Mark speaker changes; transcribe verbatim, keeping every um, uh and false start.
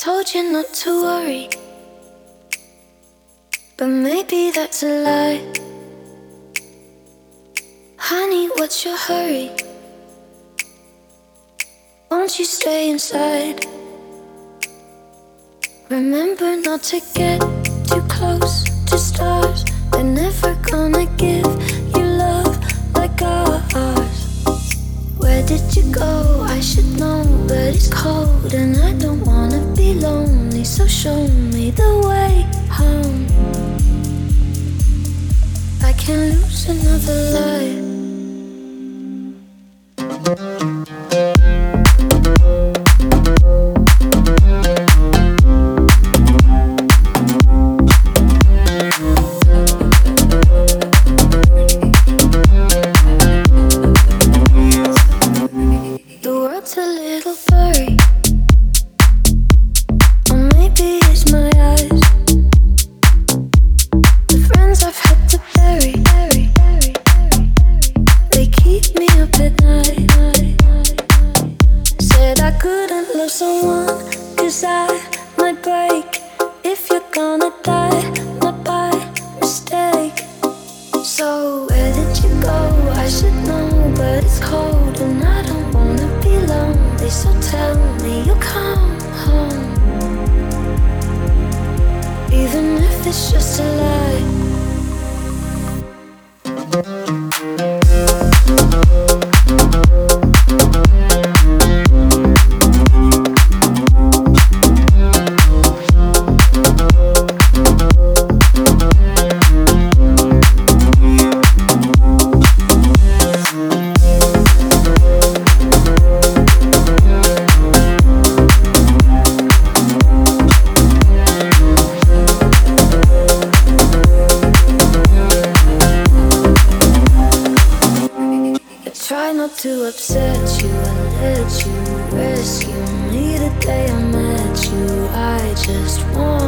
Speaker 1: Told you not to worry, but maybe that's a lie. Honey, what's your hurry? Won't you stay inside? Remember not to get too close to stars. They're never gonna give you love like ours. Where did you go? I should know, but it's cold and I don't wanna be lonely. So show me the way home. I can't lose another life. The world's a little blurry, or maybe it's my eyes. The friends I've had to bury, they keep me up at night. Said I couldn't love someone, cause I might break. If you're gonna die, not by mistake. So where did you go? I should know, but it's cold and I don't wanna be lonely. So tell me you'll come home, even if it's just a lie. Try not to upset you and let you rescue me the day I met you. I just want